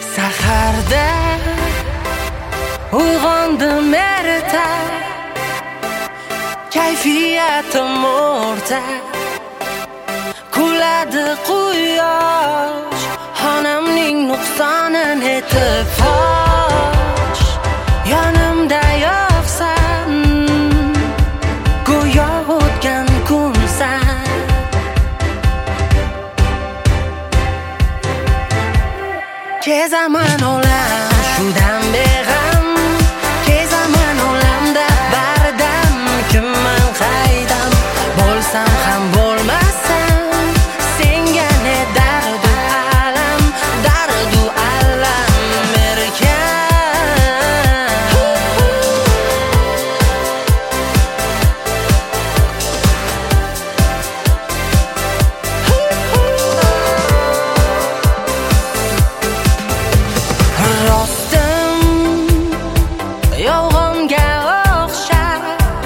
Saharda uyg'ondim erta, kayfiyatim o'rta, kuladi quyosh, xonamning nuqsonin etib fosh. Yonimda yo'qsan, go'yo o'tgan kunsan. Kezaman olam shudan beg'am, kezaman olamda bardam. Kimman qaydam bo'lsam ham bo'lmasam, senga ne dardu alam, dardu alam erkan. Rostim yolg'onga o'xshar,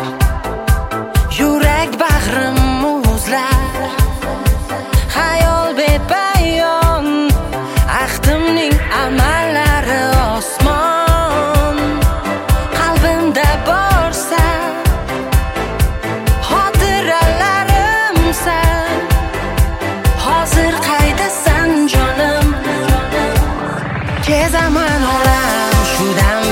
yurak bag'rim muzlar, xayol bepayon, ahdimning amallari osmon. Qalbimda borsa xotiralarimsan, hozir qaydasan jonim? Kezaman olam shudan